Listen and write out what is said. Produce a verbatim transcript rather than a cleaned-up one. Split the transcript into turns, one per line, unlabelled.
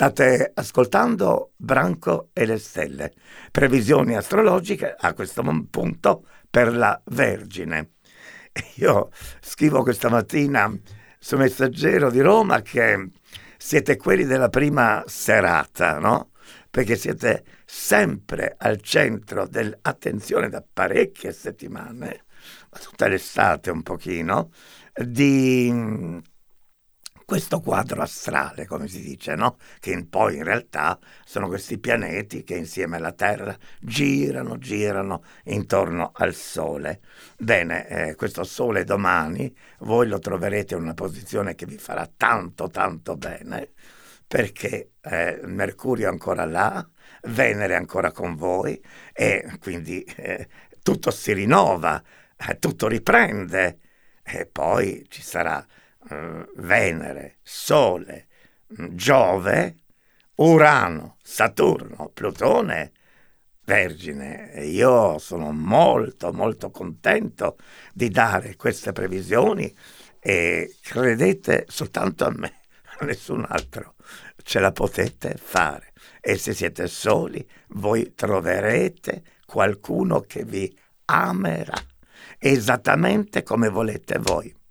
State ascoltando Branco e le stelle, previsioni astrologiche a questo punto per la Vergine. Io scrivo questa mattina su Messaggero di Roma che siete quelli della prima serata, no? Perché siete sempre al centro dell'attenzione da parecchie settimane, ma tutta l'estate un pochino, di questo quadro astrale, come si dice, no? Che poi in realtà sono questi pianeti che insieme alla Terra girano, girano intorno al Sole. Bene, eh, questo Sole domani voi lo troverete in una posizione che vi farà tanto, tanto bene, perché eh, Mercurio è ancora là, Venere è ancora con voi e quindi eh, tutto si rinnova, eh, tutto riprende e poi ci sarà uh, Venere, Sole, Giove, Urano, Saturno, Plutone, Vergine. E io sono molto molto contento di dare queste previsioni e credete soltanto a me, a nessun altro. Ce la potete fare e se siete soli voi troverete qualcuno che vi amerà esattamente come volete voi.